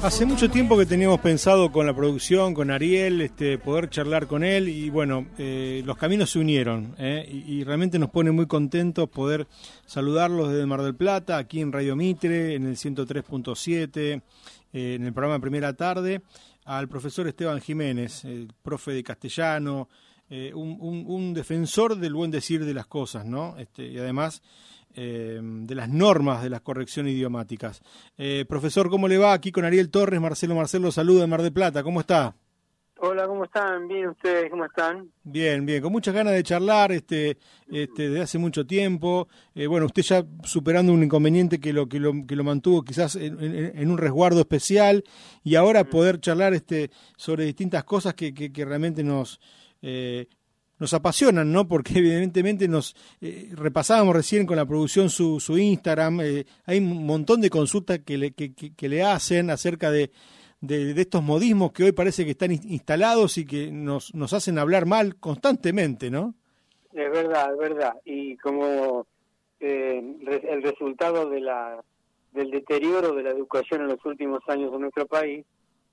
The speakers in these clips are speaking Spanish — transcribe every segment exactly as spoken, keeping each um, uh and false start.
Hace mucho tiempo que teníamos pensado con la producción, con Ariel, este, poder charlar con él y bueno, eh, los caminos se unieron eh, y, y realmente nos pone muy contentos poder saludarlos desde Mar del Plata, aquí en Radio Mitre, en el ciento tres punto siete, eh, en el programa Primera Tarde, al profesor Esteban Jiménez, el profe de castellano, eh, un, un, un defensor del buen decir de las cosas, ¿no? Este, y además Eh, de las normas de las correcciones idiomáticas. Eh, profesor, ¿cómo le va? Aquí con Ariel Torres, Marcelo Marcelo, saluda de Mar del Plata, ¿cómo está? Hola, ¿cómo están? Bien, ¿ustedes cómo están? Bien, bien, con muchas ganas de charlar, este, este, desde hace mucho tiempo. Eh, bueno, usted ya superando un inconveniente que lo que lo, que lo mantuvo quizás en, en, en un resguardo especial y ahora poder charlar este, sobre distintas cosas que, que, que realmente nos... Eh, nos apasionan, ¿no? Porque evidentemente nos eh, repasábamos recién con la producción su, su Instagram, eh, hay un montón de consultas que le, que, que, que le hacen acerca de, de, de estos modismos que hoy parece que están instalados y que nos, nos hacen hablar mal constantemente, ¿no? Es verdad, es verdad. Y como eh, el resultado de la del deterioro de la educación en los últimos años en nuestro país,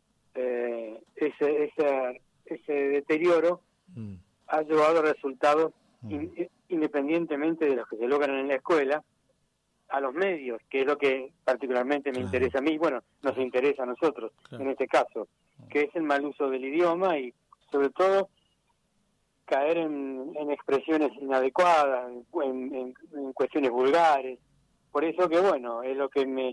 eh, ese, ese, ese deterioro mm. ha llevado a resultados mm. in, independientemente de los que se logran en la escuela, a los medios, que es lo que particularmente me claro. interesa a mí, bueno, nos interesa a nosotros, claro. en este caso, que es el mal uso del idioma y sobre todo caer en, en expresiones inadecuadas, en, en, en cuestiones vulgares. Por eso que, bueno, es lo que me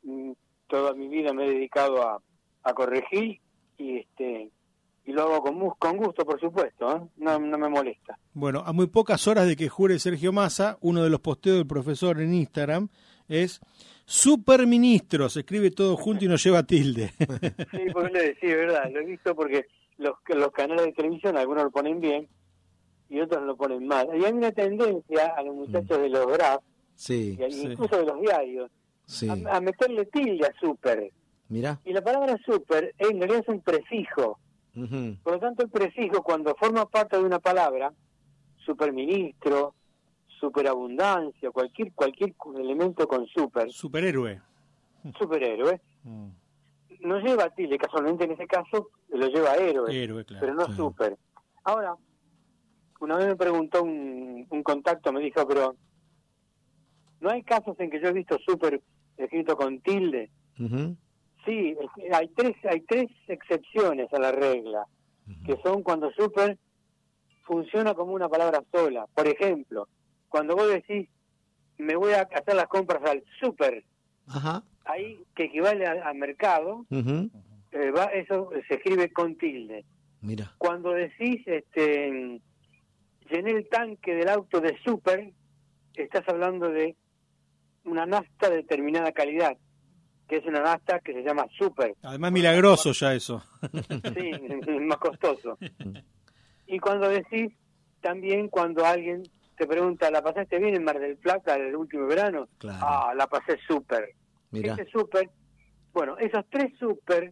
toda mi vida me he dedicado a, a corregir y este y lo hago con, con gusto, por supuesto, ¿eh? no, no me molesta. Bueno, a muy pocas horas de que jure Sergio Massa, uno de los posteos del profesor en Instagram es superministro, se escribe todo junto y no lleva tilde. Sí, porque le decía, verdad, lo he visto porque los, los canales de televisión, algunos lo ponen bien y otros lo ponen mal. Y hay una tendencia a los muchachos mm. de los graf, sí, y sí. incluso de los diarios, sí. a, a meterle tilde a super. Mira. Y la palabra super en realidad es un prefijo. Uh-huh. Por lo tanto, el prefijo, cuando forma parte de una palabra, superministro, superabundancia, cualquier cualquier elemento con super, superhéroe, superhéroe, uh-huh. no lleva tilde, casualmente en ese caso lo lleva héroe, héroe claro, pero no claro. super. Ahora, una vez me preguntó un, un contacto, me dijo, pero ¿no hay casos en que yo he visto super escrito con tilde? Uh-huh. Sí, hay tres hay tres excepciones a la regla, uh-huh. que son cuando super funciona como una palabra sola. Por ejemplo, cuando vos decís, me voy a hacer las compras al super, uh-huh. ahí, que equivale a, a mercado, uh-huh. eh, va, eso se escribe con tilde. Mira. Cuando decís, este, llené el tanque del auto de super, estás hablando de una nafta de determinada calidad, que es una nafta que se llama super. Además milagroso ya eso. Sí, es más costoso. Y cuando decís, también cuando alguien te pregunta, ¿la pasaste bien en Mar del Plata el último verano? Claro. Ah, la pasé super. Mirá. Ese super, bueno, esos tres super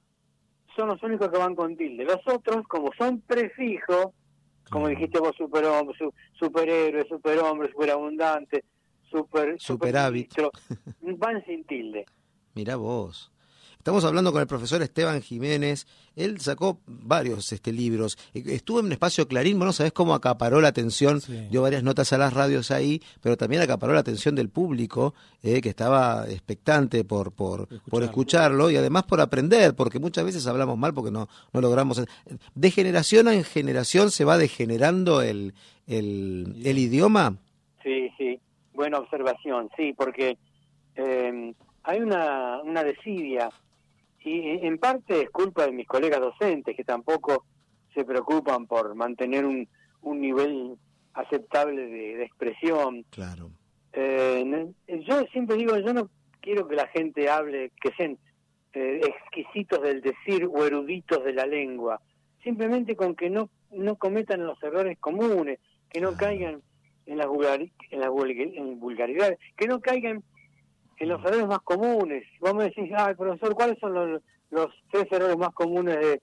son los únicos que van con tilde. Los otros, como son prefijos, claro. como dijiste vos, superhombre, su, superhéroe, superhombre, superabundante, super, superávit, van sin tilde. Mirá vos. Estamos hablando con el profesor Esteban Jiménez. Él sacó varios este, libros. Estuvo en un espacio Clarín, bueno, ¿sabés cómo acaparó la atención? Sí. Dio varias notas a las radios ahí, pero también acaparó la atención del público, eh, que estaba expectante por, por, escucharlo. por escucharlo y además por aprender, porque muchas veces hablamos mal porque no, no logramos. ¿De generación en generación se va degenerando el, el, el idioma? Sí, sí. Buena observación, sí, porque eh, hay una, una desidia. Y en parte es culpa de mis colegas docentes, que tampoco se preocupan por mantener un, un nivel aceptable de, de expresión. Claro. Eh, yo siempre digo, yo no quiero que la gente hable, que sean eh, exquisitos del decir o eruditos de la lengua. Simplemente con que no no cometan los errores comunes, que no claro. caigan en las vulgar, en las vulgaridades, que no caigan en los errores más comunes. Vos me decís, ay, profesor, ¿cuáles son los, los tres errores más comunes de...?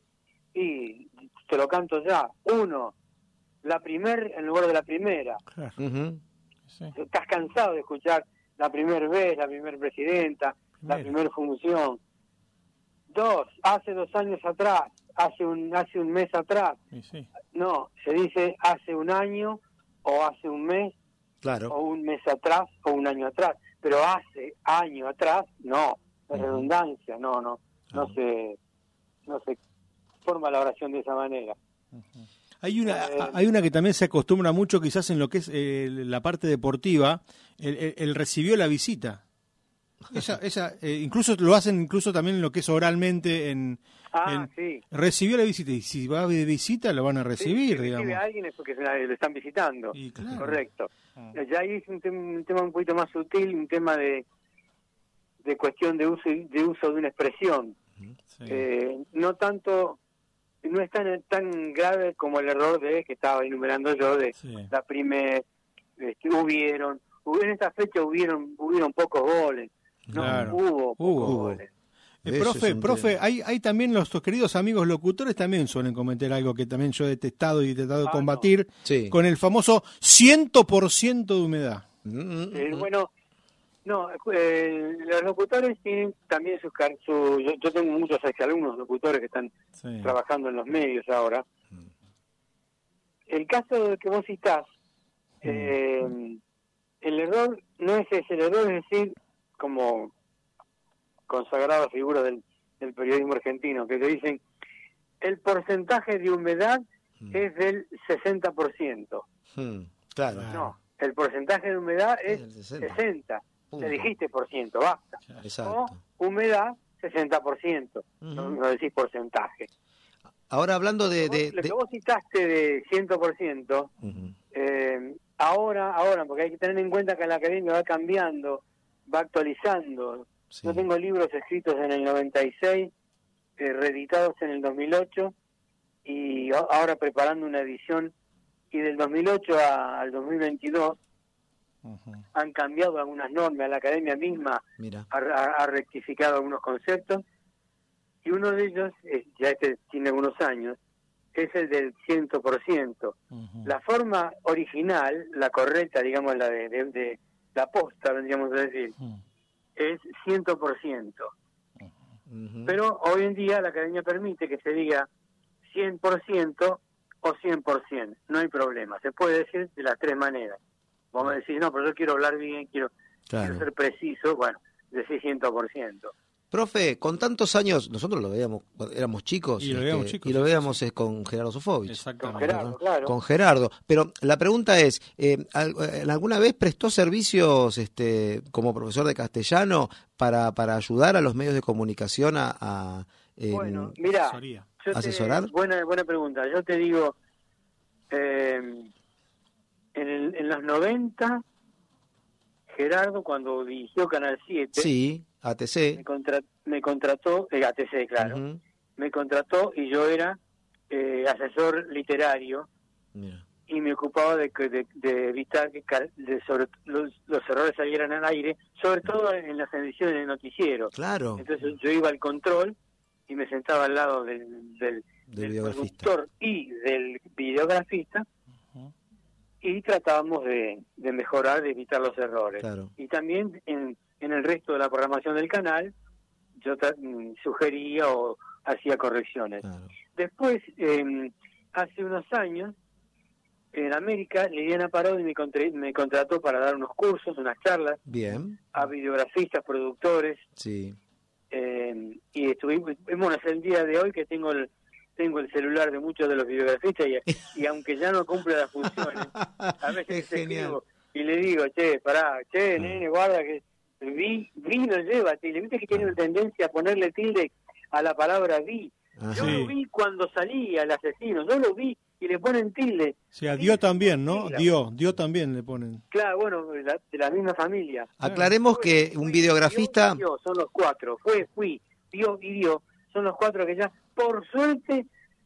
Y te lo canto ya. Uno, la primer en lugar de la primera. Claro. Uh-huh. Sí. Estás cansado de escuchar la primer vez, la primer presidenta, Primero. la primer función. Dos, hace dos años atrás, hace un hace un mes atrás. Sí, sí. No, se dice hace un año o hace un mes, claro. o un mes atrás o un año atrás. Pero hace año atrás, no, es Uh-huh. redundancia, no, no, no Uh-huh. se, no se forma la oración de esa manera. Uh-huh. Hay una, Eh, hay una que también se acostumbra mucho quizás en lo que es eh, la parte deportiva, el, el, el recibió la visita. Esa, esa, eh, incluso lo hacen incluso también en lo que es oralmente en, Ah, en- sí. recibió la visita, y si va de visita lo van a recibir, Sí, si digamos. recibe a alguien es porque se la- lo están visitando. Y claro. Correcto. Ah. Ya ahí es un, tem- un tema un poquito más sutil, un tema de de cuestión de uso y- de uso de una expresión. Sí. Eh, no tanto, no es tan, tan grave como el error de que estaba enumerando yo de Sí. la primer, este, hubieron, hubo- en esta fecha hubieron hubieron pocos goles. No, Claro. hubo pocos Hubo. goles. Eh, Ese profe, es un profe, tema. hay, hay también nuestros queridos amigos locutores también suelen cometer algo que también yo he detestado y he tratado de Ah, combatir Sí. con el famoso cien por ciento de humedad. Mm, mm, Eh, mm. bueno, no, eh, los locutores tienen también sus... car- Su, yo, yo tengo muchos exalumnos locutores que están Sí. trabajando en los medios ahora. El caso que vos citás, eh, el error no es ese, el error es decir, como consagrada figura del, del periodismo argentino, que te dicen, el porcentaje de humedad Mm. es del sesenta por ciento. Mm, claro. No, el porcentaje de humedad es El sesenta. sesenta. Punto. Te dijiste por ciento, basta. Exacto. O humedad, sesenta por ciento. No, Ujú. no decís porcentaje. Ahora hablando de... de- Lo que de- vos citaste de cien por ciento, Ujú. eh, ahora, ahora, porque hay que tener en cuenta que la academia va cambiando, va actualizando. Sí. Yo tengo libros escritos en el noventa y seis, eh, reeditados en el dos mil ocho, y a- ahora preparando una edición, y del dos mil ocho a- al dos mil veintidós Ujú. han cambiado algunas normas, la academia misma Mira. ha, ha- ha rectificado algunos conceptos, y uno de ellos, es- ya este tiene algunos años, es el del cien por ciento. Ujú. La forma original, la correcta, digamos, la de, de, de la posta, vendríamos a decir, Ujú. es cien por ciento. Ujú. Pero hoy en día la academia permite que se diga cien por ciento o cien por ciento. No hay problema. Se puede decir de las tres maneras. Vamos a decir, no, pero yo quiero hablar bien, quiero, Claro. quiero ser preciso. Bueno, decir cien por ciento. Profe, con tantos años, nosotros lo veíamos cuando éramos chicos. Y lo veíamos este, chicos, y lo sí, veíamos sí. eh, con Gerardo Sofovich. Con Exactamente. Gerardo, claro. Con Gerardo. Pero la pregunta es, eh, ¿al- eh, ¿alguna vez prestó servicios este, como profesor de castellano para, para ayudar a los medios de comunicación a... a, eh, Bueno, mira, Asesoría. yo te- ¿Asesorar? buena, buena pregunta. Yo te digo, eh, en, el- en los noventa, Gerardo, cuando dirigió Canal siete, sí, A T me, C. contra- me contrató, eh, A T C, claro, Ujú. me contrató y yo era eh, asesor literario Mira. y me ocupaba de, que- de, de evitar que cal- de sobre, los, los errores salieran al aire, sobre todo en las ediciones de noticiero. Claro, Entonces yo iba al control y me sentaba al lado del, del, del del videografista. productor y del videografista Ujú. y tratábamos de, de mejorar, de evitar los errores. Claro. Y también en, en el resto de la programación del canal yo tra- mm, sugería o hacía correcciones. Claro. Después, eh, hace unos años, en América, Liliana Parodi me, contra- me contrató para dar unos cursos, unas charlas Bien, a videografistas, productores, sí. eh, y estuvimos, bueno, es el día de hoy que tengo el tengo el celular de muchos de los videografistas y, y aunque ya no cumple las funciones, a veces Es les genial. escribo y le digo, che, pará, che, nene, guarda que vi, vi no lleva tilde, viste que tiene una tendencia a ponerle tilde a la palabra vi. Ah, Yo sí. lo vi cuando salía el asesino, yo lo vi y le ponen tilde. O sea, dio también, ¿no? Mira. Dio, dio también le ponen. Claro, bueno, de la, de la misma familia. Aclaremos que un Fui, videografista... dio y dio, son los cuatro. Fue, fui, dio y dio. Son los cuatro que ya, por suerte,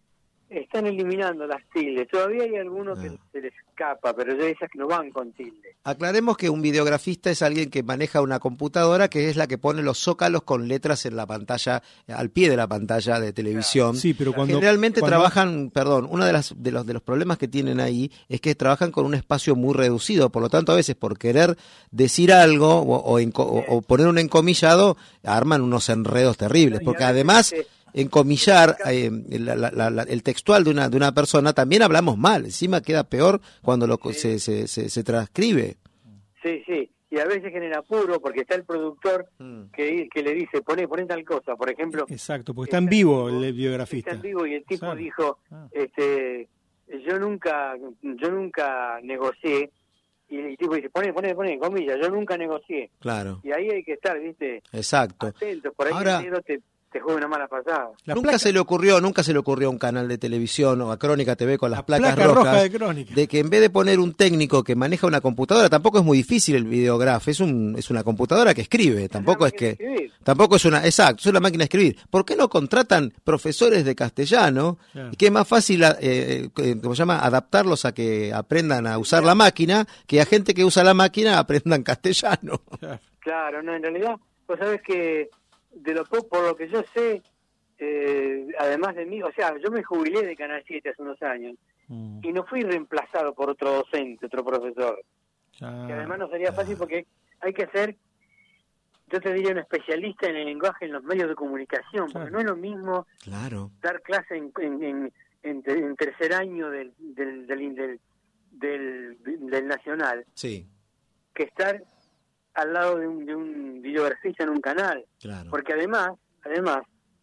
están eliminando las tildes. Todavía hay algunos ah. que se les escapa, pero ya esas que no van con tilde. Aclaremos que un videografista es alguien que maneja una computadora que es la que pone los zócalos con letras en la pantalla, al pie de la pantalla de televisión. Sí, pero cuando generalmente cuando... trabajan, perdón, uno de las de los de los problemas que tienen ahí es que trabajan con un espacio muy reducido, por lo tanto a veces por querer decir algo o, o, enco, o, o poner un encomillado arman unos enredos terribles, porque además encomillar eh, la, la, la, el textual de una de una persona también hablamos mal, encima queda peor cuando lo, sí. se, se, se, se transcribe. Sí, sí, y a veces genera apuro porque está el productor mm. que, que le dice, poné, poné tal cosa, por ejemplo. Exacto, porque está en vivo el biografista. Está en vivo y el tipo claro. dijo, ah. este, yo nunca, yo nunca negocié, y el tipo dice, poné, poné, poné, comillas, yo nunca negocié. Claro. Y ahí hay que estar, ¿viste? Exacto. Atento, por ahí Ahora, el negro te... te juega una mala pasada. La nunca placa... se le ocurrió, nunca se le ocurrió a un canal de televisión o a Crónica T V con las la placas placa rojas roja de Crónica, de que en vez de poner un técnico que maneja una computadora, tampoco es muy difícil el videógrafo, es un es una computadora que escribe, tampoco es, es que escribir. tampoco es una, exacto, es una máquina de escribir. ¿Por qué no contratan profesores de castellano? Claro. Y que es más fácil eh, eh, ¿cómo se llama? Adaptarlos a que aprendan a usar la máquina, que a gente que usa la máquina aprendan castellano. Claro, claro, no, en realidad, vos sabés que de lo por lo que yo sé, Eh, además de mí, o sea, yo me jubilé de Canal siete hace unos años mm. y no fui reemplazado por otro docente, otro profesor. Ah, que además no sería fácil porque hay que ser, yo te diría, un especialista en el lenguaje en los medios de comunicación, claro. porque no es lo mismo claro. dar clase en, en, en, en, en tercer año del del, del, del, del, del Nacional sí. que estar al lado de un, de un videografista en un canal. Claro. Porque además, además,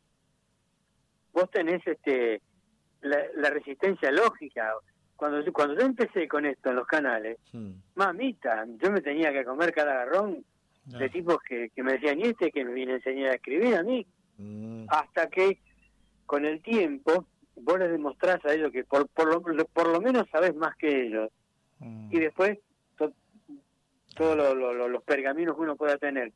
vos tenés este la, la resistencia lógica. Cuando yo, cuando yo empecé con esto en los canales, hmm. mamita, yo me tenía que comer cada garrón no. de tipos que, que me decían, ¿y este que me viene a enseñar a escribir a mí? Mm. Hasta que con el tiempo vos les demostrás a ellos que por, por, lo, por lo menos sabés más que ellos. Mm. Y después to, todos lo, lo, lo, los pergaminos que uno pueda tener.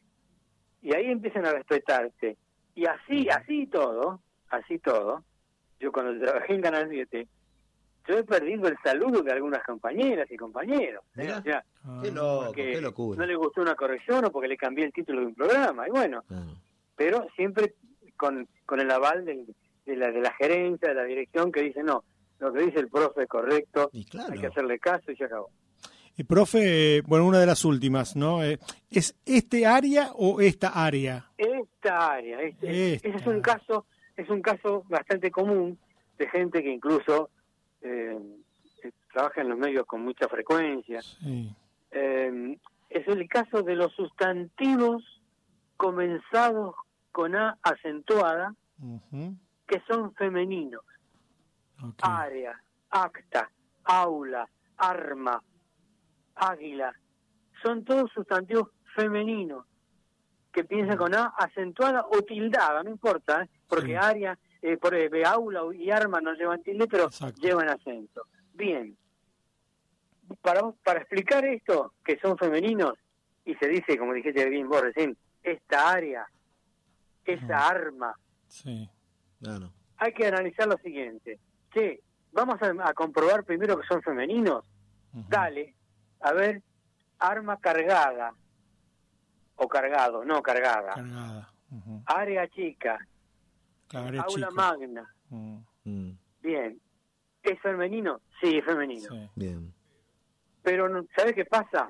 Y ahí empiezan a respetarte. Y así, así todo... Así todo, yo cuando trabajé en Canal siete, yo he perdido el saludo de algunas compañeras y compañeros. ¿eh? O sea, ah, qué loco, qué locura. No le gustó una corrección o porque le cambié el título de un programa, y bueno, ah. pero siempre con, con el aval del, de, la, de la gerencia, de la dirección, que dice, no, lo que dice el profe es correcto, claro. hay que hacerle caso y se acabó. Y profe, bueno, una de las últimas, ¿no? Eh, ¿Es este área o esta área? Esta área, este, esta. Ese es un caso... Es un caso bastante común de gente que incluso eh, trabaja en los medios con mucha frecuencia. Sí. Eh, es el caso de los sustantivos comenzados con A acentuada, uh-huh. que son femeninos. Okay. Área, acta, aula, arma, águila. Son todos sustantivos femeninos que piensan con A acentuada o tildada, no importa, ¿eh? porque sí. área, eh, por eh, aula y arma no llevan tilde, pero Exacto. llevan acento. Bien, para para explicar esto, que son femeninos, y se dice, como dijiste bien vos recién, esta área, esa uh-huh. arma, sí. claro. hay que analizar lo siguiente, que vamos a, a comprobar primero que son femeninos, uh-huh. dale, a ver, arma cargada, o cargado, no cargada. Cargada. Uh-huh. Área chica. Área aula chica. magna. Uh-huh. Bien. ¿Es femenino? Sí, es femenino. Sí. Bien. Pero, no, ¿sabes qué pasa?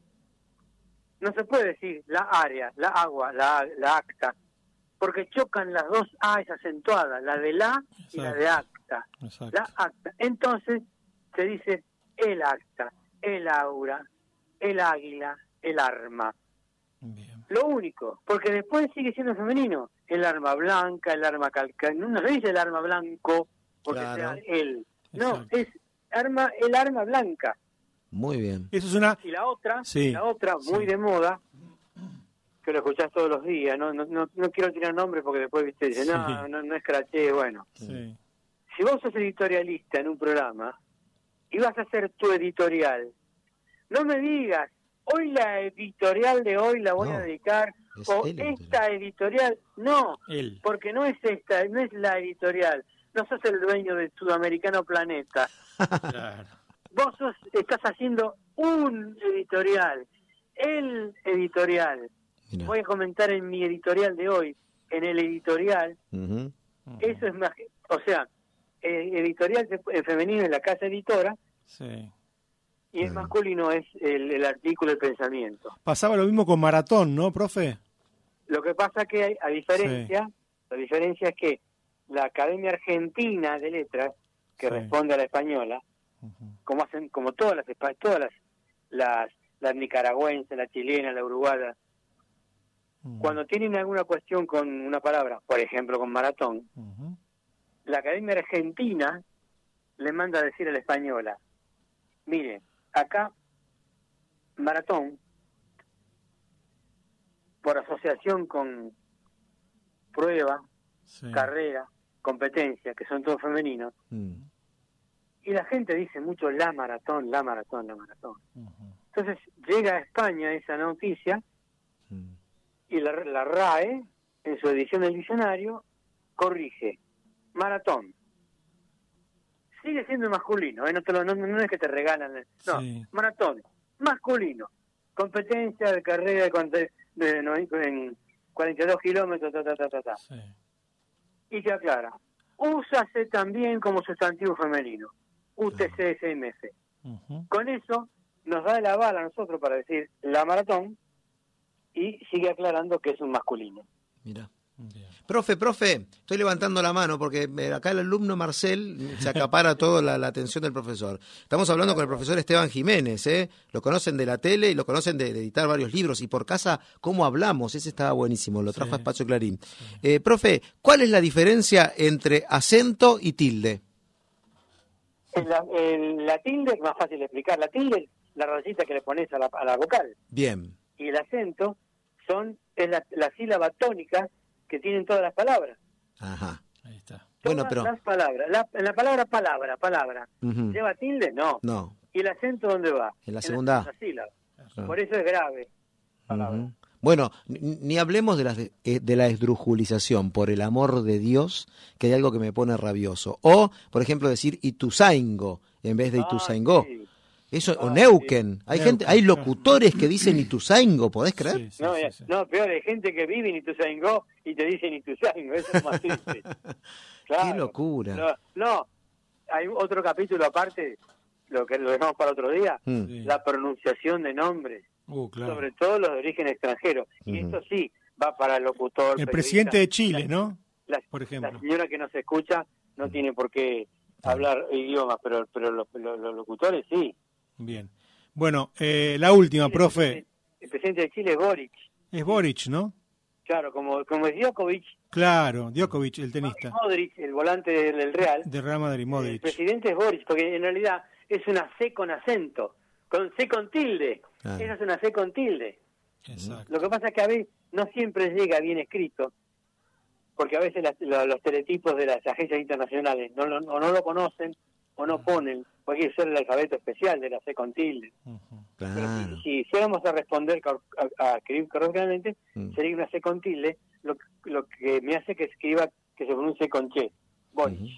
No se puede decir la área, la agua, la, la acta, porque chocan las dos A's acentuadas, la de la Exacto. y la de acta. Exacto. La acta. Entonces, se dice el acta, el aura, el águila, el arma. Bien. Lo único, porque después sigue siendo femenino. El arma blanca, el arma calca, no se dice el arma blanco, porque claro. sea él. No, Exacto. es arma el arma blanca. Muy bien. Eso es una... Y la otra, sí. la otra muy sí. de moda, que lo escuchás todos los días, no no no, no quiero tirar nombres porque después viste dice, sí. no, no, no es craché, bueno. Sí. Si vos sos editorialista en un programa y vas a hacer tu editorial, no me digas, hoy la editorial de hoy la voy no, a dedicar, o esta editorial, no, Él. porque no es esta, no es la editorial, no sos el dueño del Sudamericano Planeta. Claro. Vos sos, estás haciendo un editorial, el editorial. Mirá. Voy a comentar en mi editorial de hoy, en el editorial. Ujú. Eso es más, o sea, eh, editorial en femenino es la casa editora, Sí. y en masculino es el, el artículo, el pensamiento. Pasaba lo mismo con Maratón, ¿no, profe? Lo que pasa que hay, a diferencia, Sí. la diferencia es que la Academia Argentina de Letras, que Sí. responde a la española, Ujú. como hacen, como todas las espa- todas las, las, las nicaragüenses, la chilena, la uruguaya, Ujú. cuando tienen alguna cuestión con una palabra, por ejemplo con maratón, Ujú. la Academia Argentina le manda a decir a la española, mire, acá maratón, por asociación con prueba, Sí. carrera, competencia, que son todos femeninos, Mm. y la gente dice mucho la maratón, la maratón, la maratón. Ujú. Entonces llega a España esa noticia Mm. y la, la RAE, en su edición del diccionario, corrige, maratón. Sigue siendo masculino, ¿eh? no, te lo- no, no es que te regalan, no, Sí. maratón, masculino, competencia de carrera de, cuarenta- de, no, en cuarenta y dos kilómetros, ta, ta, ta, ta, ta. Sí. Y se aclara, úsase también como sustantivo femenino, U T C S M F. Ujú. Con eso nos da el aval a nosotros para decir la maratón y sigue aclarando que es un masculino. Mira. Bien. Profe, profe, estoy levantando la mano porque eh, acá el alumno Marcel se acapara toda la, la atención del profesor. Estamos hablando con el profesor Esteban Jiménez, ¿eh? Lo conocen de la tele y lo conocen de, de editar varios libros. Y por casa, ¿cómo hablamos? Ese estaba buenísimo, lo trajo Sí. a Espacio Clarín. Eh, profe, ¿cuál es la diferencia entre acento y tilde? En la, en la tilde es más fácil de explicar. La tilde es la rayita que le pones a la, a la vocal. Bien. Y el acento son es la, la sílaba tónica que tienen todas las palabras. Ajá. Ahí está. Todas Bueno, pero... las palabras. La, en la palabra palabra, palabra. Ujú. ¿Lleva tilde? No. No, ¿Y el acento dónde va? en la segunda A. En la sílaba. Ah. Por eso es grave. Palabra. Ujú. Bueno, ni, ni hablemos de la, de, de la esdrujulización, por el amor de Dios, que hay algo que me pone rabioso. O, por ejemplo, decir Ituzaingo en vez de Ah, Ituzaingó. sí. Eso, o Ah, Neuquén. Hay Neuquén, gente, hay claro. locutores que dicen Ituzaingo, ¿podés creer? Sí, sí, No, sí, ya- sí. no, peor, hay gente que vive en Ituzaingó y te dicen Ituzaingó, eso es más triste. Claro. Qué locura. No, no, hay otro capítulo aparte, lo que lo dejamos para otro día, Mm. Sí. la pronunciación de nombres, Uh, claro. sobre todo los de origen extranjero. Y Ujú. esto sí, va para el locutor. El periodista. presidente de Chile, La- ¿no? La, Por ejemplo. la señora que nos escucha no tiene por qué hablar idiomas, pero, pero los, los- los locutores sí. Bien. Bueno, eh, la última, Chile, profe. El presidente de Chile es Boric. Es Boric, ¿no? Claro, como, como es Djokovic, Claro, Djokovic, el tenista. Modric, el volante del, del Real. De Real Madrid, El Modric. presidente es Boric, porque en realidad es una C con acento, con C con tilde. Ah. Esa es una C con tilde. Exacto. Lo que pasa es que a veces no siempre llega bien escrito, porque a veces las- lo- los teletipos de las agencias internacionales no lo, o no lo conocen o no ponen, porque hay que ser el alfabeto especial de la C con tilde. Ujú. Pero Claro. si, si fuéramos a responder, cor- a, a escribir correctamente, Mm. sería una C con tilde, lo, lo que me hace que escriba, que se pronuncie con che. Boric. Ujú.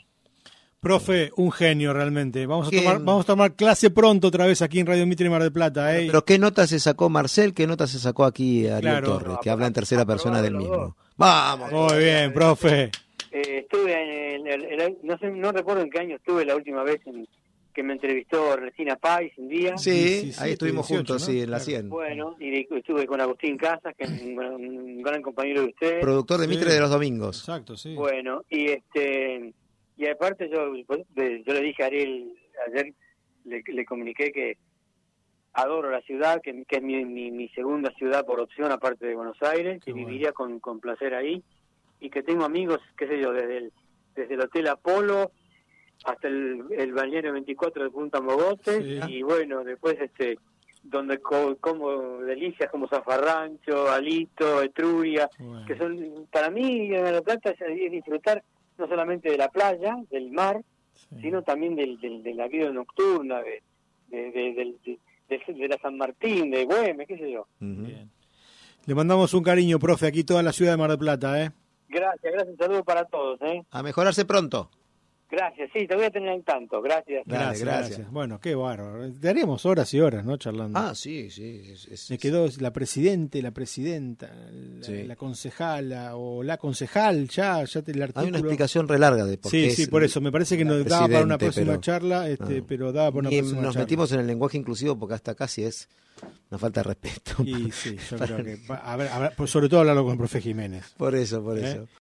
Profe, un genio realmente. Vamos a ¿Quién? tomar, vamos a tomar clase pronto otra vez aquí en Radio Mitre y Mar del Plata, ¿eh? Pero ¿qué nota se sacó Marcel? ¿Qué nota se sacó aquí Ariel Claro. Torres, No, que habla en tercera aprobado persona del los mismo? dos. Vamos. Muy bien, profe. Eh, estuve en el, el- el- no sé, no recuerdo en qué año estuve la última vez en, que me entrevistó Resina Pais un día. Sí, diecisiete, ahí estuvimos dieciocho, juntos, ¿no? sí, en la Claro. cien. Bueno, y de- estuve con Agustín Casas, que es un, un gran compañero de usted. Productor de Sí. Mitre de los domingos. Exacto, sí. Bueno, y este y aparte yo yo le dije a Ariel ayer, le, le comuniqué que adoro la ciudad, que, que es mi, mi, mi segunda ciudad por opción aparte de Buenos Aires, Qué que bueno. viviría con, con placer ahí, y que tengo amigos, qué sé yo, desde el, desde el Hotel Apolo hasta el, el balneario veinticuatro de Punta Mogotes, Sí. y bueno, después este donde co- como delicias como zafarrancho, alito, etruria, Bueno. que son, para mí en La Plata es, es disfrutar no solamente de la playa, del mar, Sí. sino también del, del- de la vida nocturna, de, de, de, del- de- de- de la San Martín, de Güemes, qué sé yo. Ujú. Bien. Le mandamos un cariño, profe, aquí toda la ciudad de Mar del Plata, ¿eh? Gracias, gracias, un saludo para todos, ¿eh? A mejorarse pronto. Gracias, sí, te voy a tener en tanto, gracias. Gracias, gracias. gracias. Bueno, qué bárbaro. Daríamos horas y horas, ¿no? Charlando. Ah, sí, sí. Es, es, Me quedó la presidente, la presidenta, la, sí. la concejala o la concejal, ya, ya te el artículo. Hay una explicación re larga de por sí, qué. Sí, sí, por eso. Me parece que nos daba para una próxima pero, charla, este, no. pero daba para una y próxima nos charla. metimos en el lenguaje inclusivo porque hasta casi es una falta de respeto. Y sí, yo creo que. A ver, a ver, sobre todo hablarlo con el profe Jiménez. Por eso, por ¿Eh? eso.